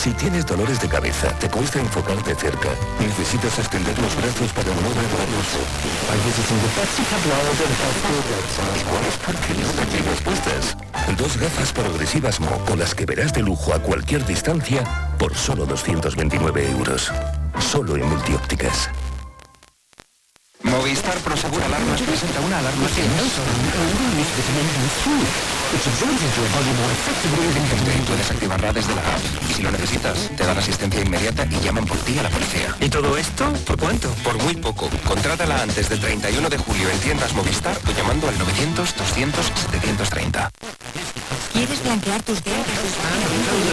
Si tienes dolores de cabeza, te cuesta enfocarte cerca, necesitas extender los brazos para no ver la luz. Igual es porque no las llevas puestas. 2 gafas progresivas Mo, con las que verás de lujo a cualquier distancia por solo 229 euros. Solo en Multiópticas. Movistar Prosegur Alarmas presenta una alarma silenciosa. Puedes activarla desde la app y si lo necesitas, te dan asistencia inmediata y llaman por ti a la policía. ¿Y todo esto? ¿Por cuánto? Por muy poco. Contrátala antes del 31 de julio en tiendas Movistar o llamando al 900 200 730. ¿Quieres blanquear tus deudas?